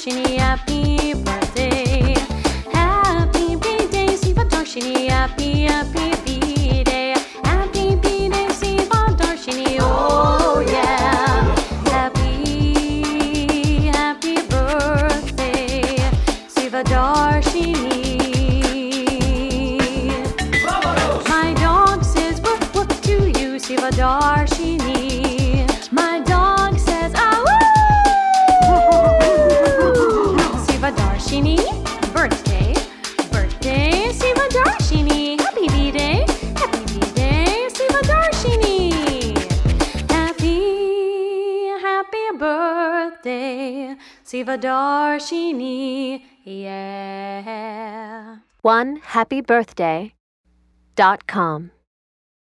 Darshini, happy birthday. Happy birthday, Siva Darshini, happy birthday. Happy birthday, Siva Darshini, oh yeah. Happy birthday, Siva Darshini. My dog says woof woof to you, Siva Darshini. My dog says ah woo. Siva Darshini, birthday, birthday, Siva Darshini. Happy birthday, Siva Darshini. Happy birthday, Siva Darshini. Yeah. OneHappyBirthday.com